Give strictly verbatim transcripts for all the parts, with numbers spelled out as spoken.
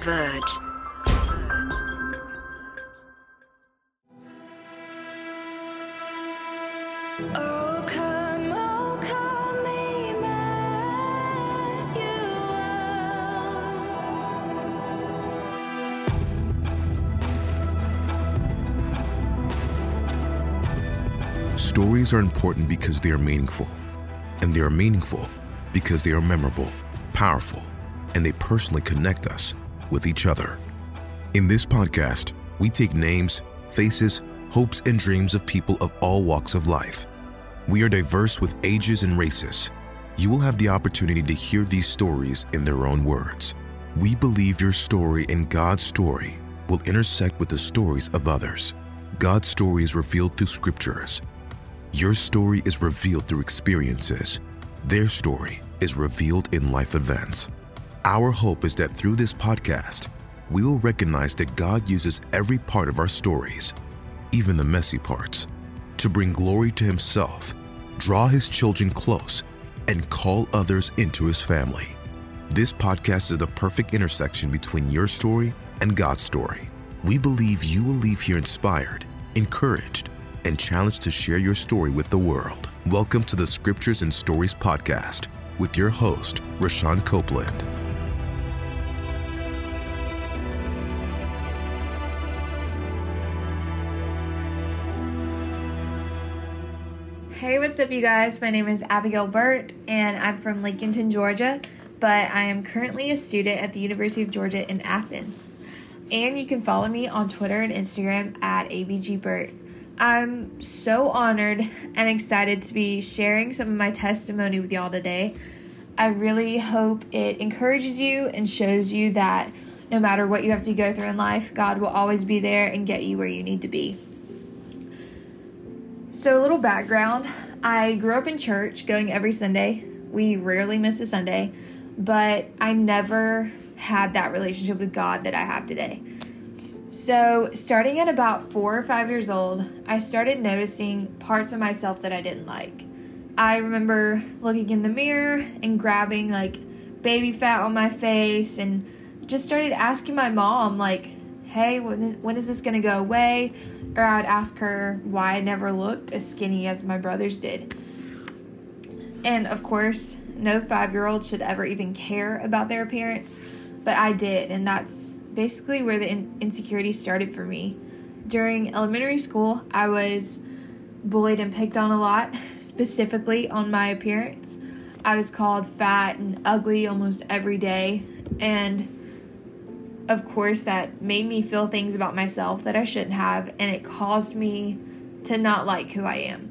Verge. Oh, come, oh, come, Emmanuel. Stories are important because they are meaningful, and they are meaningful because they are memorable, powerful, and they personally connect us with each other. In this podcast, we take names, faces, hopes, and dreams of people of all walks of life. We are diverse with ages and races. You will have the opportunity to hear these stories in their own words. We believe your story and God's story will intersect with the stories of others. God's story is revealed through scriptures. Your story is revealed through experiences. Their story is revealed in life events. Our hope is that through this podcast, we will recognize that God uses every part of our stories, even the messy parts, to bring glory to Himself, draw His children close, and call others into His family. This podcast is the perfect intersection between your story and God's story. We believe you will leave here inspired, encouraged, and challenged to share your story with the world. Welcome to the Scriptures and Stories podcast with your host, Rashawn Copeland. Hey, what's up, you guys? My name is Abigail Burt, and I'm from Lincolnton, Georgia, but I am currently a student at the University of Georgia in Athens. And you can follow me on Twitter and Instagram at A B G Burt. I'm so honored and excited to be sharing some of my testimony with y'all today. I really hope it encourages you and shows you that no matter what you have to go through in life, God will always be there and get you where you need to be. So a little background, I grew up in church going every Sunday. We rarely miss a Sunday, but I never had that relationship with God that I have today. So starting at about four or five years old, I started noticing parts of myself that I didn't like. I remember looking in the mirror and grabbing like baby fat on my face and just started asking my mom like, hey, when, when is this going to go away? Or I would ask her why I never looked as skinny as my brothers did. And of course, no five-year-old should ever even care about their appearance, but I did, and that's basically where the in- insecurity started for me. During elementary school, I was bullied and picked on a lot, specifically on my appearance. I was called fat and ugly almost every day, and of course, that made me feel things about myself that I shouldn't have, and it caused me to not like who I am,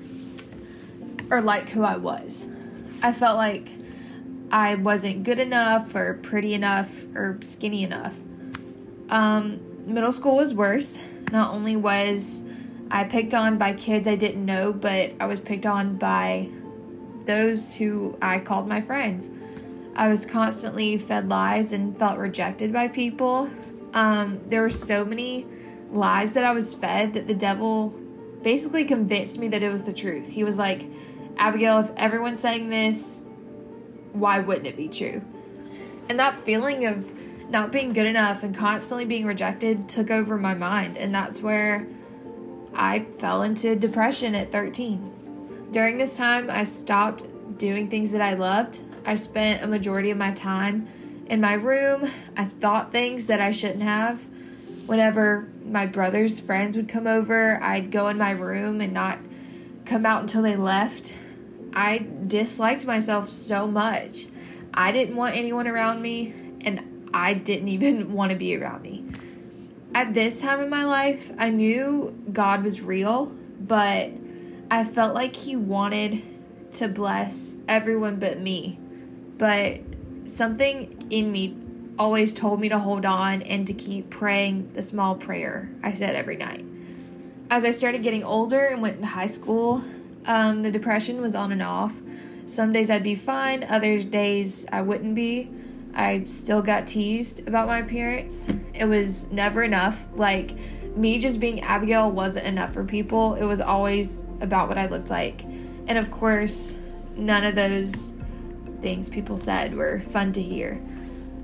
or like who I was. I felt like I wasn't good enough, or pretty enough, or skinny enough. Um, middle school was worse. Not only was I picked on by kids I didn't know, but I was picked on by those who I called my friends. I was constantly fed lies and felt rejected by people. Um, there were so many lies that I was fed that the devil basically convinced me that it was the truth. He was like, Abigail, if everyone's saying this, why wouldn't it be true? And that feeling of not being good enough and constantly being rejected took over my mind. And that's where I fell into depression at thirteen. During this time, I stopped doing things that I loved. I spent a majority of my time in my room. I thought things that I shouldn't have. Whenever my brother's friends would come over, I'd go in my room and not come out until they left. I disliked myself so much. I didn't want anyone around me, and I didn't even want to be around me. At this time in my life, I knew God was real, but I felt like He wanted to bless everyone but me. But something in me always told me to hold on and to keep praying the small prayer I said every night. As I started getting older and went into high school, um, the depression was on and off. Some days I'd be fine, other days I wouldn't be. I still got teased about my appearance. It was never enough. Like, me just being Abigail wasn't enough for people. It was always about what I looked like. And of course, none of those things people said were fun to hear.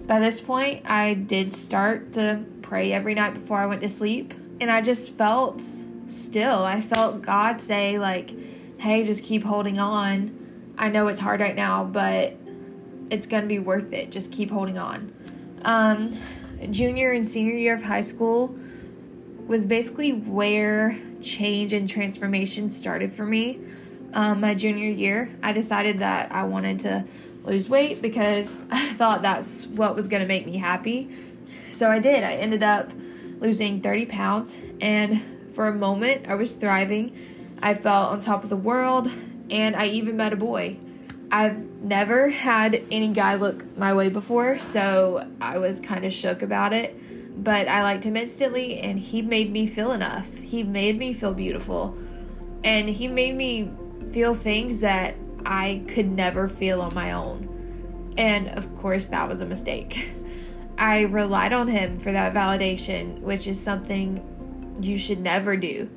By this point, I did start to pray every night before I went to sleep. And I just felt still. I felt God say, like, hey, just keep holding on. I know it's hard right now, but it's going to be worth it. Just keep holding on. Um, junior and senior year of high school was basically where change and transformation started for me. Um, my junior year, I decided that I wanted to lose weight because I thought that's what was going to make me happy. So I did. I ended up losing thirty pounds, and for a moment I was thriving. I felt on top of the world, and I even met a boy. I've never had any guy look my way before, so I was kind of shook about it, but I liked him instantly, and he made me feel enough. He made me feel beautiful, and he made me feel things that I could never feel on my own. And of course, that was a mistake. I relied on him for that validation, which is something you should never do.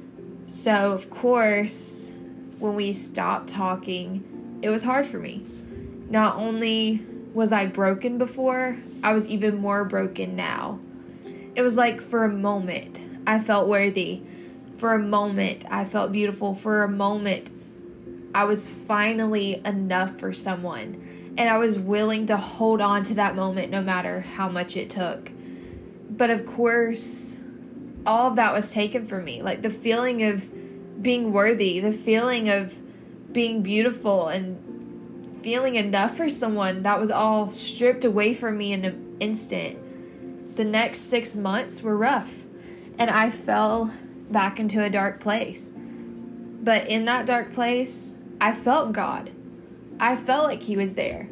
So, of course, when we stopped talking, it was hard for me. Not only was I broken before, I was even more broken now. It was like for a moment, I felt worthy. For a moment, I felt beautiful. For a moment, I was finally enough for someone. And I was willing to hold on to that moment no matter how much it took. But of course, all of that was taken from me. Like the feeling of being worthy, the feeling of being beautiful and feeling enough for someone, that was all stripped away from me in an instant. The next six months were rough, and I fell back into a dark place. But in that dark place, I felt God. I felt like he was there.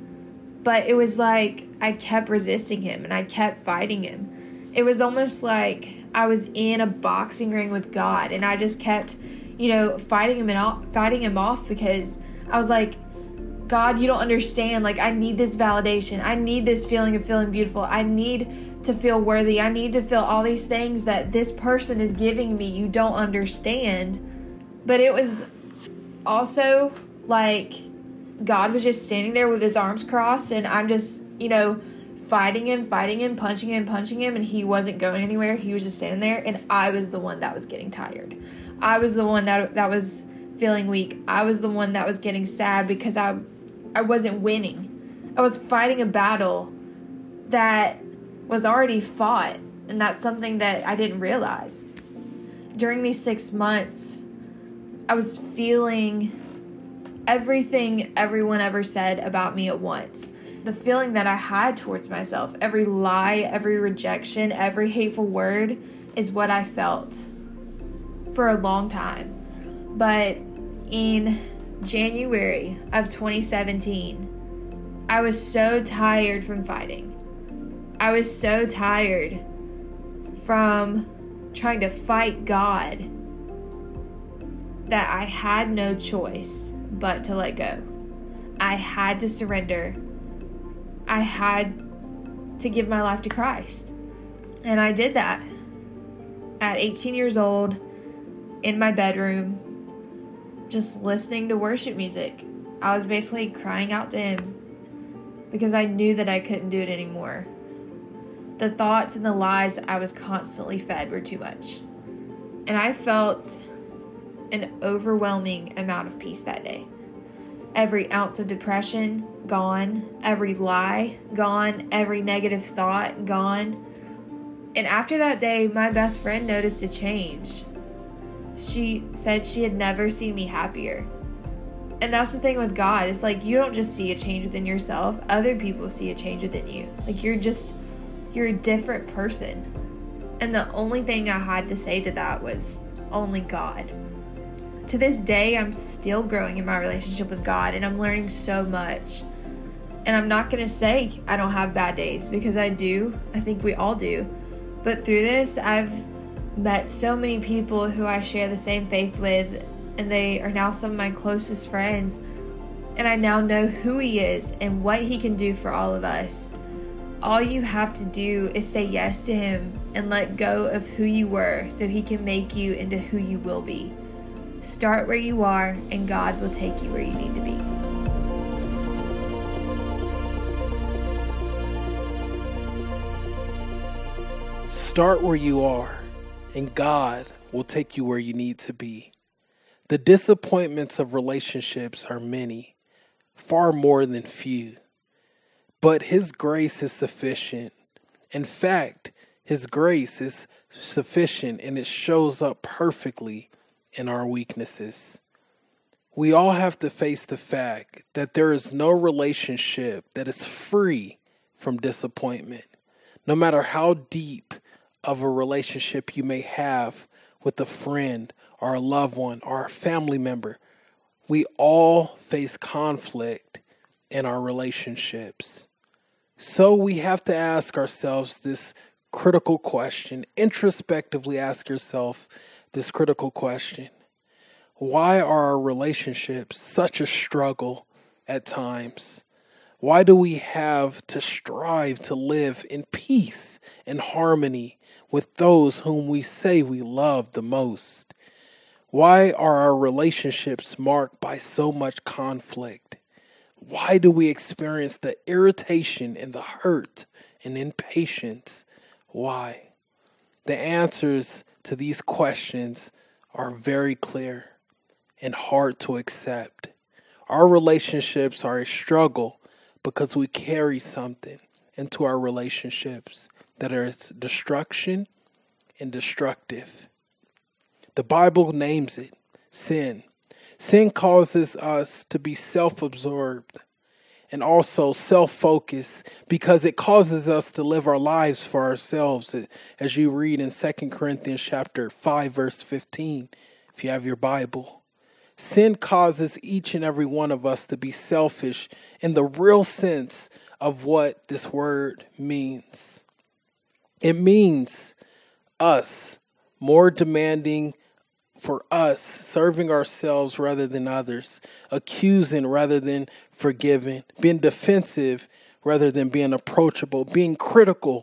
But it was like I kept resisting him and I kept fighting him. It was almost like I was in a boxing ring with God, and I just kept, you know, fighting him and off, fighting him off because I was like, God, you don't understand. Like, I need this validation. I need this feeling of feeling beautiful. I need to feel worthy. I need to feel all these things that this person is giving me. You don't understand. But it was also like God was just standing there with his arms crossed, and I'm just, you know, fighting him, fighting him, punching him, punching him, and he wasn't going anywhere. He was just standing there, and I was the one that was getting tired. I was the one that that was feeling weak. I was the one that was getting sad because I I wasn't winning. I was fighting a battle that was already fought, and that's something that I didn't realize. During these six months, I was feeling everything everyone ever said about me at once. The feeling that I had towards myself, every lie, every rejection, every hateful word is what I felt for a long time. But in January of twenty seventeen, I was so tired from fighting. I was so tired from trying to fight God that I had no choice but to let go. I had to surrender. I had to give my life to Christ. And I did that at eighteen years old in my bedroom, just listening to worship music. I was basically crying out to him because I knew that I couldn't do it anymore. The thoughts and the lies I was constantly fed were too much. And I felt an overwhelming amount of peace that day. Every ounce of depression, gone. Every lie, gone. Every negative thought, gone. And after that day, my best friend noticed a change. She said she had never seen me happier. And that's the thing with God. It's like you don't just see a change within yourself. Other people see a change within you. Like you're just, you're a different person. And the only thing I had to say to that was only God. To this day, I'm still growing in my relationship with God, and I'm learning so much. And I'm not going to say I don't have bad days, because I do. I think we all do. But through this, I've met so many people who I share the same faith with, and they are now some of my closest friends. And I now know who he is and what he can do for all of us. All you have to do is say yes to him and let go of who you were so he can make you into who you will be. Start where you are, and God will take you where you need to be. Start where you are, and God will take you where you need to be. The disappointments of relationships are many, far more than few. But His grace is sufficient. In fact, His grace is sufficient, and it shows up perfectly in our weaknesses. We all have to face the fact that there is no relationship that is free from disappointment. No matter how deep of a relationship you may have with a friend or a loved one or a family member, we all face conflict in our relationships. So we have to ask ourselves this critical question, introspectively ask yourself this critical question. Why are our relationships such a struggle at times? Why do we have to strive to live in peace and harmony with those whom we say we love the most? Why are our relationships marked by so much conflict? Why do we experience the irritation and the hurt and impatience? Why? The answers to these questions are very clear and hard to accept. Our relationships are a struggle because we carry something into our relationships that is destruction and destructive. The Bible names it sin. Sin causes us to be self-absorbed and also self-focused because it causes us to live our lives for ourselves, as you read in Second Corinthians chapter five, verse fifteen, if you have your Bible. Sin causes each and every one of us to be selfish in the real sense of what this word means. It means us, more demanding for us, serving ourselves rather than others, accusing rather than forgiving, being defensive rather than being approachable, being critical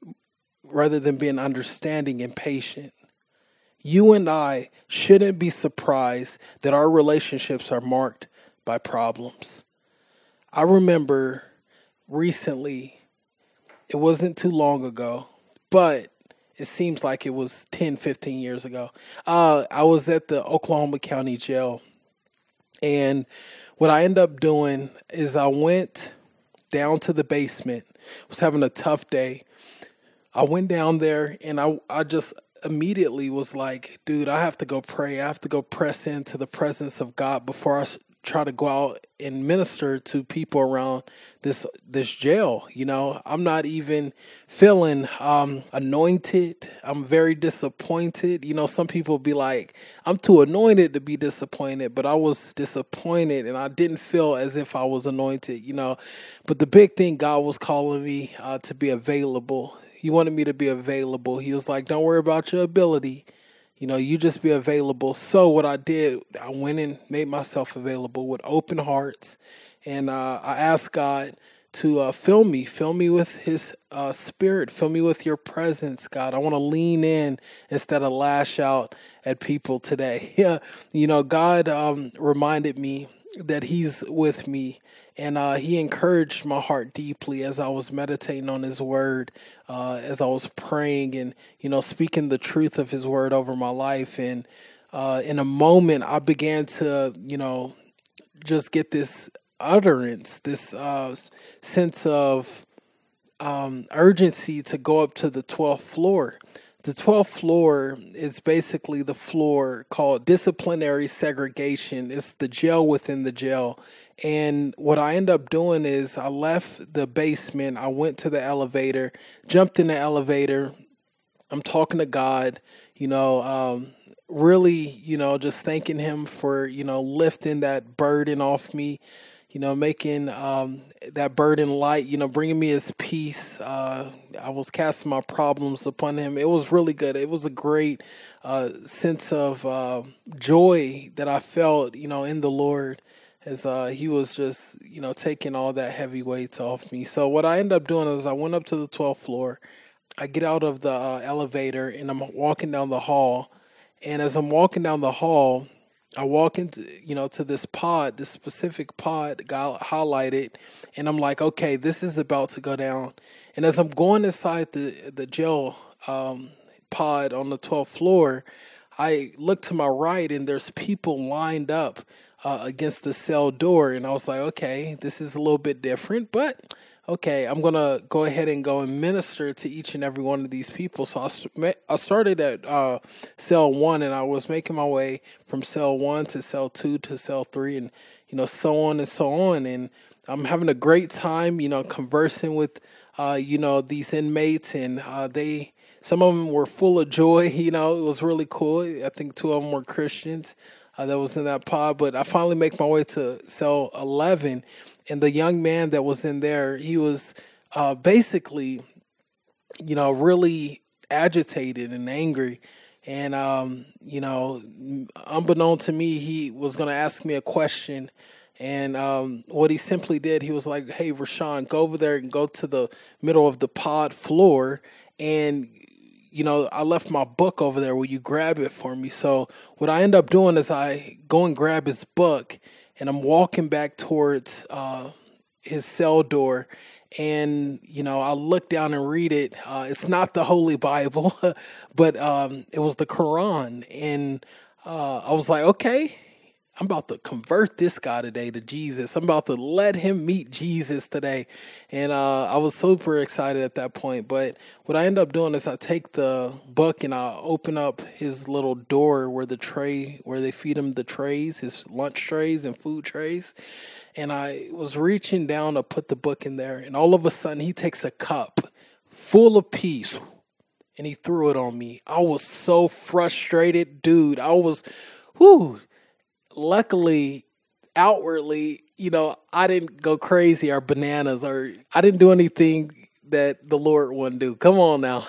rather than being understanding and patient. You and I shouldn't be surprised that our relationships are marked by problems. I remember recently, it wasn't too long ago, but it seems like it was ten, fifteen years ago. Uh, I was at the Oklahoma County Jail, and what I ended up doing is I went down to the basement. I was having a tough day. I went down there, and I, I just immediately was like, dude, I have to go pray. I have to go press into the presence of God before I try to go out and minister to people around this this jail. You know, I'm not even feeling um, anointed. I'm very disappointed. You know, some people be like, I'm too anointed to be disappointed, but I was disappointed and I didn't feel as if I was anointed, you know. But the big thing, God was calling me uh, to be available. He wanted me to be available. He was like, don't worry about your ability. You know, you just be available. So what I did, I went and made myself available with open hearts. And uh, I asked God to uh, fill me, fill me with His uh, Spirit, fill me with your presence, God. I want to lean in instead of lash out at people today. Yeah, you know, God um, reminded me that He's with me. And uh, He encouraged my heart deeply as I was meditating on His word, uh, as I was praying and, you know, speaking the truth of His word over my life. And uh, in a moment, I began to, you know, just get this utterance, this uh, sense of um, urgency to go up to the twelfth floor. The twelfth floor is basically the floor called disciplinary segregation. It's the jail within the jail. And what I end up doing is I left the basement. I went to the elevator, jumped in the elevator. I'm talking to God, you know, um, really, you know, just thanking Him for, you know, lifting that burden off me. You know, making um, that burden light, you know, bringing me His peace. Uh, I was casting my problems upon Him. It was really good. It was a great uh, sense of uh, joy that I felt, you know, in the Lord as uh, He was just, you know, taking all that heavy weights off me. So what I ended up doing is I went up to the twelfth floor. I get out of the uh, elevator and I'm walking down the hall. And as I'm walking down the hall, I walk into, you know, to this pod, this specific pod got highlighted, and I'm like, okay, this is about to go down. And as I'm going inside the, the jail um, pod on the twelfth floor, I look to my right and there's people lined up uh, against the cell door. And I was like, okay, this is a little bit different, but okay, I'm going to go ahead and go and minister to each and every one of these people. So I, I started at uh, cell one, and I was making my way from cell one to cell two to cell three, and, you know, so on and so on. And I'm having a great time, you know, conversing with, uh, you know, these inmates, and uh, they, some of them were full of joy. You know, it was really cool. I think two of them were Christians uh, that was in that pod, but I finally make my way to cell eleven. And the young man that was in there, he was uh, basically, you know, really agitated and angry. And, um, you know, unbeknown to me, he was going to ask me a question. And um, what he simply did, he was like, hey, Rashawn, go over there and go to the middle of the pod floor. And, you know, I left my book over there. Will you grab it for me? So what I end up doing is I go and grab his book. And I'm walking back towards uh, his cell door, and, you know, I look down and read it. Uh, it's not the Holy Bible, but um, it was the Quran. And uh, I was like, okay, I'm about to convert this guy today to Jesus. I'm about to let him meet Jesus today. And uh, I was super excited at that point. But what I end up doing is I take the book and I open up his little door where the tray, where they feed him the trays, his lunch trays and food trays. And I was reaching down to put the book in there. And all of a sudden he takes a cup full of peace and he threw it on me. I was so frustrated, dude. I was, whoo. Luckily, outwardly, you know, I didn't go crazy or bananas, or I didn't do anything that the Lord wouldn't do. Come on now.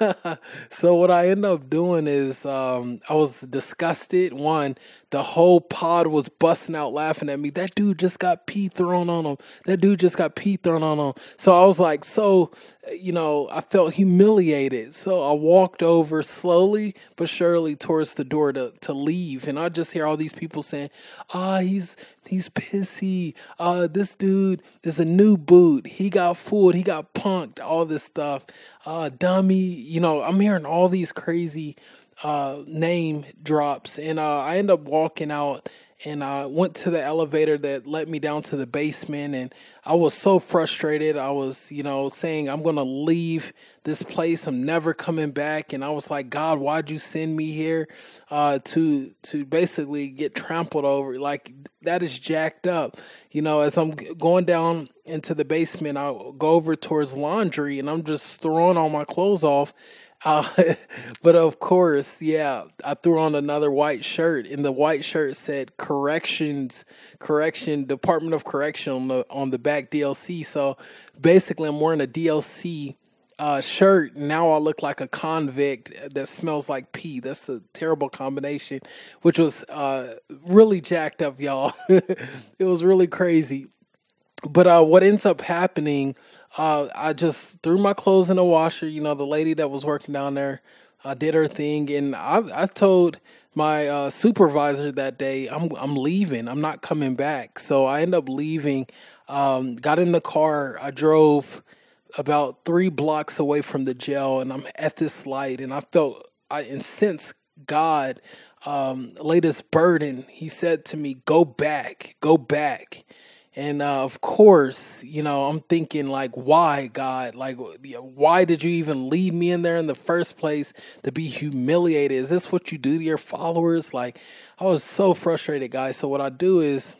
So what I ended up doing is um, I was disgusted. One, the whole pod was busting out laughing at me. That dude just got pee thrown on him. That dude just got pee thrown on him. So I was like, so, you know, I felt humiliated. So I walked over slowly but surely towards the door to, to leave. And I just hear all these people saying, ah, he's he's pissy. Uh, this dude is a new boot. He got fooled. He got punked. All this stuff. Uh, dummy. You know, I'm hearing all these crazy uh, name drops. And uh, I end up walking out and I went to the elevator that led me down to the basement, and I was so frustrated. I was, you know, saying, I'm going to leave this place. I'm never coming back. And I was like, God, why'd you send me here uh, to to basically get trampled over? Like, that is jacked up. You know, as I'm going down into the basement, I go over towards laundry, and I'm just throwing all my clothes off. Uh, but of course, yeah, I threw on another white shirt, and the white shirt said corrections, correction, Department of Correction on the, on the back, D L C. So basically I'm wearing a D L C uh, shirt. Now I look like a convict that smells like pee. That's a terrible combination, which was uh, really jacked up, y'all. It was really crazy. But uh, what ends up happening, uh, I just threw my clothes in the washer. You know, the lady that was working down there uh, did her thing. And I, I told my uh, supervisor that day, I'm I'm leaving. I'm not coming back. So I ended up leaving, um, got in the car. I drove about three blocks away from the jail, and I'm at this light. And I felt, I incensed God um, laid this burden. He said to me, go back, go back. And uh, of course, you know, I'm thinking like, why, God? Like, why did you even lead me in there in the first place to be humiliated? Is this what you do to your followers? Like, I was so frustrated, guys. So what I do is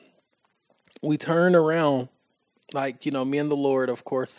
we turn around, like, you know, me and the Lord, of course.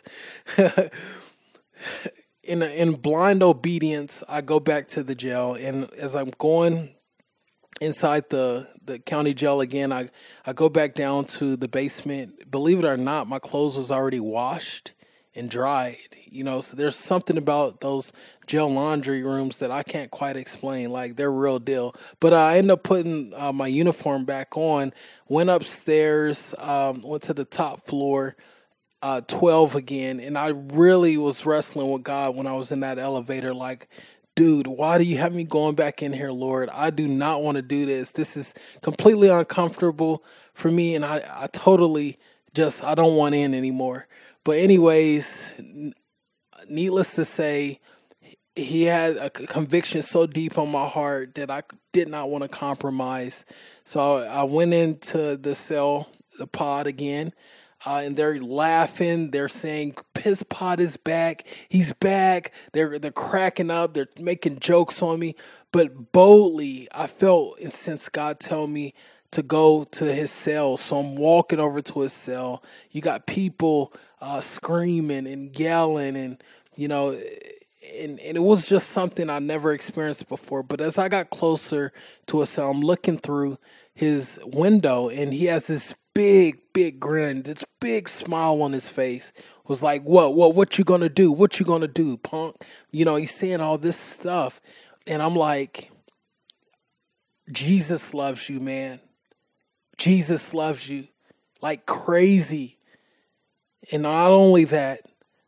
in in blind obedience, I go back to the jail. And as I'm going inside the, the county jail again, I, I go back down to the basement. Believe it or not, my clothes was already washed and dried. You know, so there's something about those jail laundry rooms that I can't quite explain. Like, they're real deal. But uh, I ended up putting uh, my uniform back on, went upstairs, um, went to the top floor, uh, twelve again. And I really was wrestling with God when I was in that elevator, like, dude, why do you have me going back in here, Lord? I do not want to do this. This is completely uncomfortable for me, and I, I totally just, I don't want in anymore. But anyways, needless to say, he had a conviction so deep on my heart that I did not want to compromise. So I went into the cell, the pod again, uh, and they're laughing. They're saying, "Piss Pod is back. He's back." They're they're cracking up. They're making jokes on me. But boldly, I felt and sensed God tell me to go to his cell. So I'm walking over to his cell. You got people uh, screaming and yelling, and you know, and, and it was just something I never experienced before. But as I got closer to his cell, I'm looking through his window, and he has this big, big grin, this big smile on his face. Was like, what, what, what you gonna do? What you gonna do, punk? You know, he's saying all this stuff. And I'm like, Jesus loves you, man. Jesus loves you like crazy. And not only that,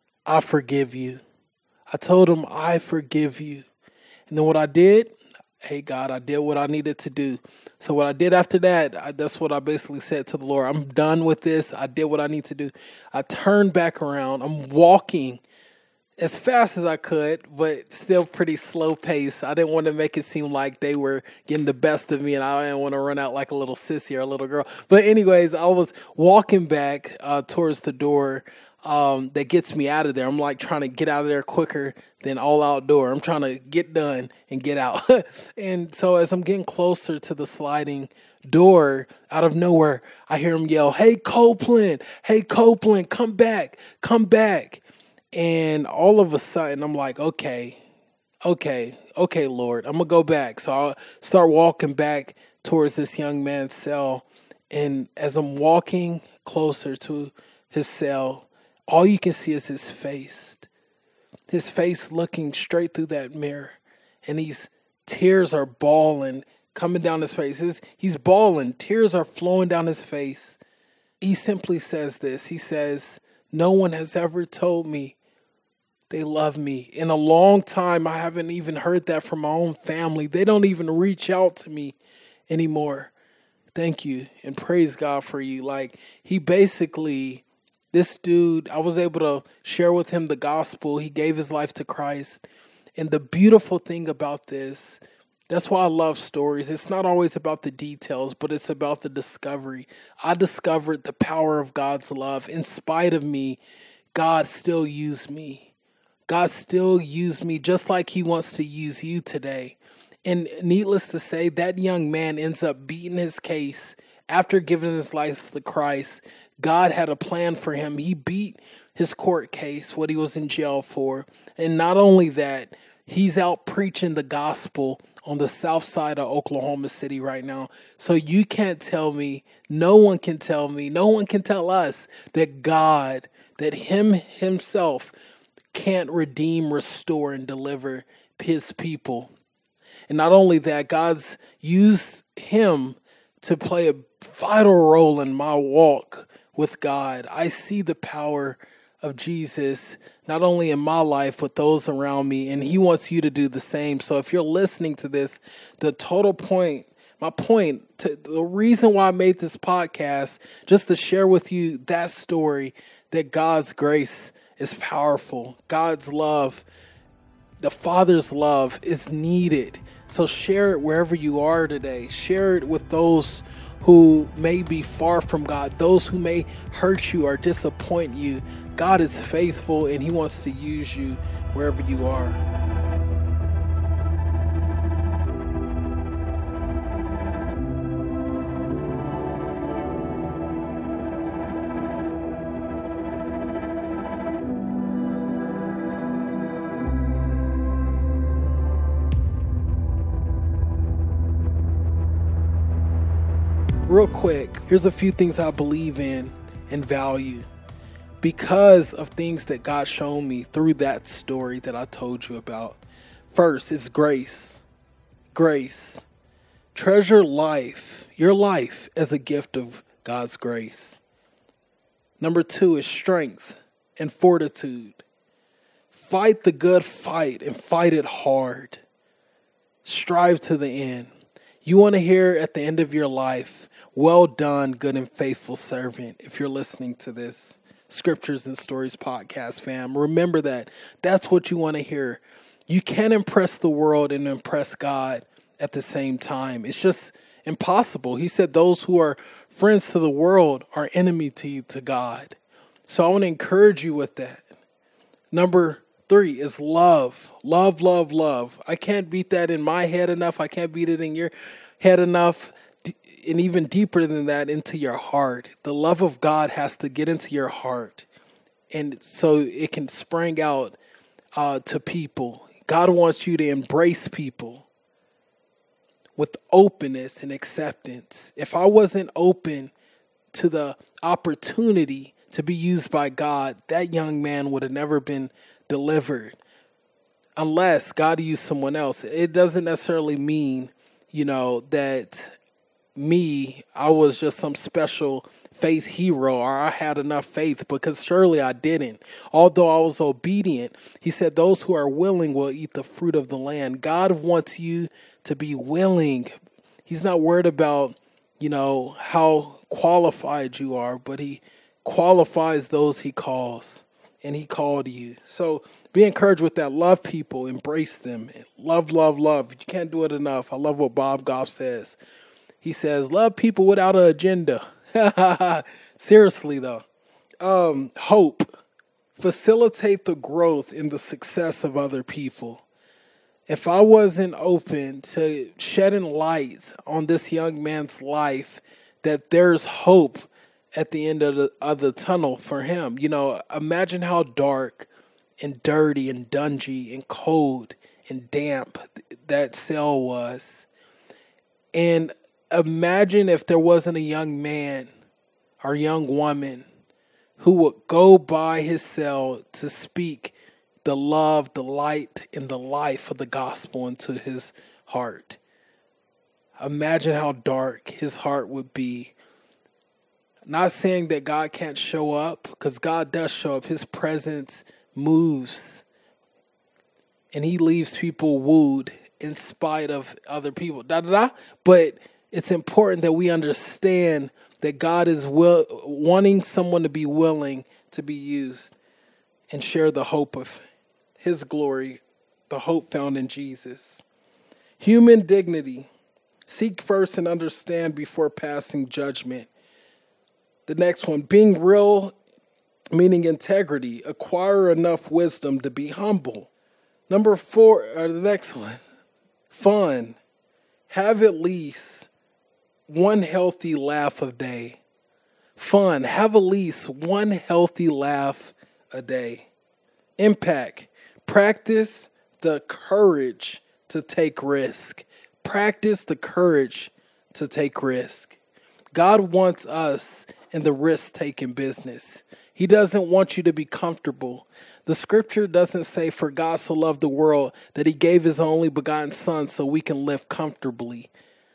I forgive you. I told him, I forgive you. And then what I did, hey, God, I did what I needed to do. So what I did after that, I, that's what I basically said to the Lord. I'm done with this. I did what I need to do. I turned back around. I'm walking as fast as I could, but still pretty slow pace. I didn't want to make it seem like they were getting the best of me, and I didn't want to run out like a little sissy or a little girl. But anyways, I was walking back uh, towards the door um, that gets me out of there. I'm like trying to get out of there quicker than all outdoor. I'm trying to get done and get out. And so as I'm getting closer to the sliding door, out of nowhere, I hear him yell, "Hey, Copeland, hey, Copeland, come back, come back." And all of a sudden, I'm like, okay, okay, okay, Lord, I'm going to go back. So I'll start walking back towards this young man's cell. And as I'm walking closer to his cell, all you can see is his face. His face looking straight through that mirror. And these tears are bawling, coming down his face. His, he's bawling. Tears are flowing down his face. He simply says this. He says, "No one has ever told me they love me. In a long time, I haven't even heard that from my own family. They don't even reach out to me anymore. Thank you and praise God for you." Like, he basically, this dude, I was able to share with him the gospel. He gave his life to Christ. And the beautiful thing about this, that's why I love stories. It's not always about the details, but it's about the discovery. I discovered the power of God's love. In spite of me, God still used me. God still used me just like he wants to use you today. And needless to say, that young man ends up beating his case after giving his life to Christ. God had a plan for him. He beat his court case, what he was in jail for. And not only that, he's out preaching the gospel on the south side of Oklahoma City right now. So you can't tell me, no one can tell me, no one can tell us that God, that him himself can't redeem, restore, and deliver his people. And not only that, God's used him to play a vital role in my walk with God. I see the power of Jesus, not only in my life, but those around me. And he wants you to do the same. So if you're listening to this, the total point, my point, to, the reason why I made this podcast, just to share with you that story, that God's grace is powerful. God's love, the Father's love is needed. So share it wherever you are today. Share it with those who may be far from God, those who may hurt you or disappoint you. God is faithful and he wants to use you wherever you are. Real quick, here's a few things I believe in and value because of things that God showed me through that story that I told you about. First, it's grace. Grace. Treasure life, your life, as a gift of God's grace. Number two is strength and fortitude. Fight the good fight and fight it hard. Strive to the end. You want to hear at the end of your life, "Well done, good and faithful servant," if you're listening to this Scriptures and Stories podcast, fam. Remember that. That's what you want to hear. You can't impress the world and impress God at the same time. It's just impossible. He said those who are friends to the world are enmity to God. So I want to encourage you with that. Number three is love. Love, love, love. I can't beat that in my head enough. I can't beat it in your head enough. And even deeper than that, into your heart. The love of God has to get into your heart. And so it can spring out uh, to people. God wants you to embrace people with openness and acceptance. If I wasn't open to the opportunity to be used by God, that young man would have never been delivered unless God used someone else. It doesn't necessarily mean, you know, that me, I was just some special faith hero or I had enough faith, because surely I didn't. Although I was obedient, he said those who are willing will eat the fruit of the land. God wants you to be willing. He's not worried about, you know, how qualified you are, but he qualifies those he calls, and he called you. So be encouraged with that. Love people, embrace them. Love, love, love. You can't do it enough. I love what Bob Goff says. He says, love people without an agenda. Seriously, though. Um, hope. Facilitate the growth and the success of other people. If I wasn't open to shedding light on this young man's life, that there's hope at the end of the, of the tunnel for him. You know, imagine how dark and dirty and dungy and cold and damp that cell was. And imagine if there wasn't a young man or young woman who would go by his cell to speak the love, the light, and the life of the gospel into his heart. Imagine how dark his heart would be. Not saying that God can't show up, because God does show up. His presence moves, and he leaves people wooed in spite of other people. Da, da, da. But it's important that we understand that God is will, wanting someone to be willing to be used and share the hope of his glory, the hope found in Jesus. Human dignity. Seek first and understand before passing judgment. The next one, being real, meaning integrity. Acquire enough wisdom to be humble. Number four, or the next one, fun. Have at least one healthy laugh a day. Fun. Have at least one healthy laugh a day. Impact. Practice the courage to take risk. Practice the courage to take risk. God wants us in the risk-taking business. He doesn't want you to be comfortable. The scripture doesn't say, for God so loved the world that he gave his only begotten son so we can live comfortably.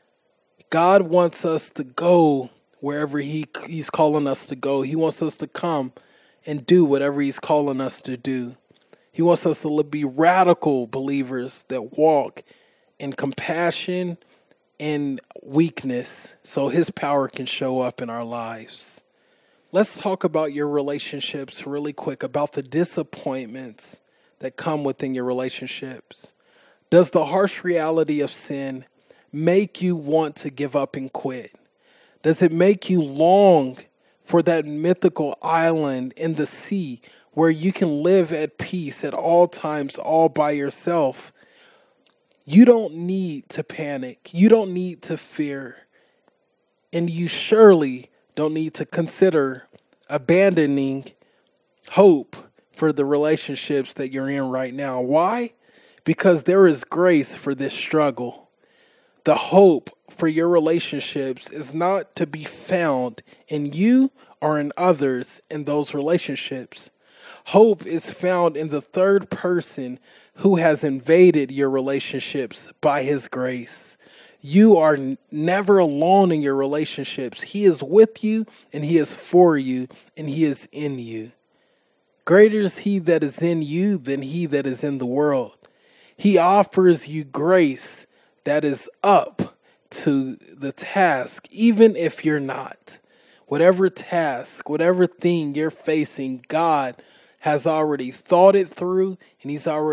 God wants us to go wherever he, he's calling us to go. He wants us to come and do whatever he's calling us to do. He wants us to be radical believers that walk in compassion and weakness so his power can show up in our lives. Let's talk about your relationships really quick, about the disappointments that come within your relationships. Does the harsh reality of sin make you want to give up and quit? Does it make you long for that mythical island in the sea where you can live at peace at all times, all by yourself? You don't need to panic. You don't need to fear. And you surely don't need to consider abandoning hope for the relationships that you're in right now. Why? Because there is grace for this struggle. The hope for your relationships is not to be found in you or in others in those relationships. Hope is found in the third person who has invaded your relationships by his grace. You are n- never alone in your relationships. He is with you, and he is for you, and he is in you. Greater is he that is in you than he that is in the world. He offers you grace that is up to the task, even if you're not. Whatever task, whatever thing you're facing, God has already thought it through, and he's already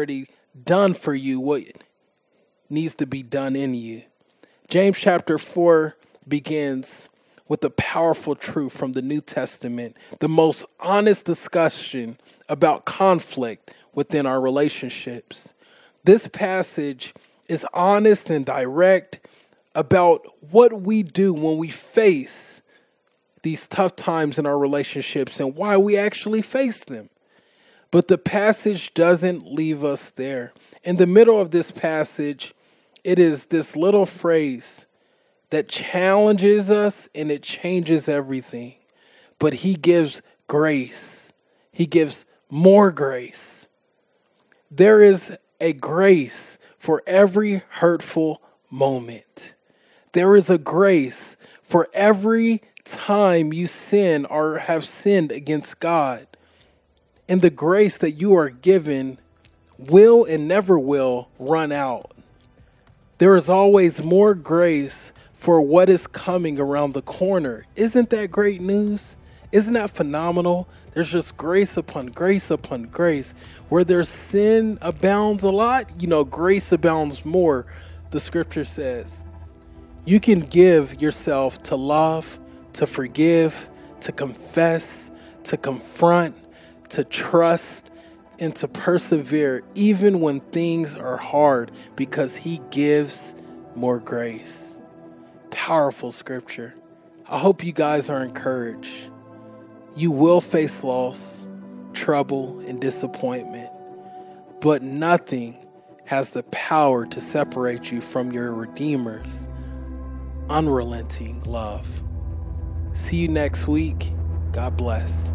done for you what needs to be done in you. James chapter four begins with a powerful truth from the New Testament, the most honest discussion about conflict within our relationships. This passage is honest and direct about what we do when we face these tough times in our relationships and why we actually face them. But the passage doesn't leave us there. In the middle of this passage, it is this little phrase that challenges us and it changes everything. But he gives grace. He gives more grace. There is a grace for every hurtful moment. There is a grace for every time you sin or have sinned against God. And the grace that you are given will and never will run out. There is always more grace for what is coming around the corner. Isn't that great news? Isn't that phenomenal? There's just grace upon grace upon grace. Where there's sin abounds a lot, you know, grace abounds more, the scripture says. You can give yourself to love, to forgive, to confess, to confront, to trust, and to persevere even when things are hard because he gives more grace. Powerful scripture. I hope you guys are encouraged. You will face loss, trouble, and disappointment, but nothing has the power to separate you from your Redeemer's unrelenting love. See you next week. God bless.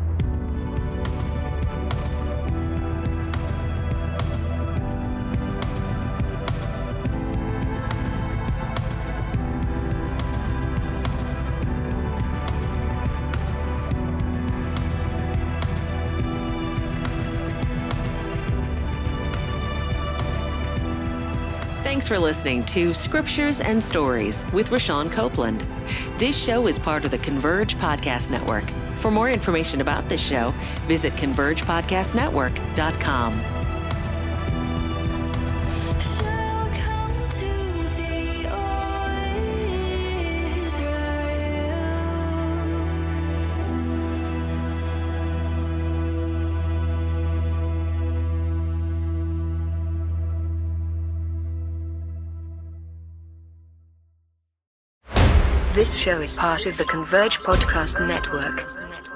Thanks for listening to Scriptures and Stories with Rashawn Copeland. This show is part of the Converge Podcast Network. For more information about this show, visit converge podcast network dot com. Shall come to thee, O Israel. This show is part of the Converge Podcast Network.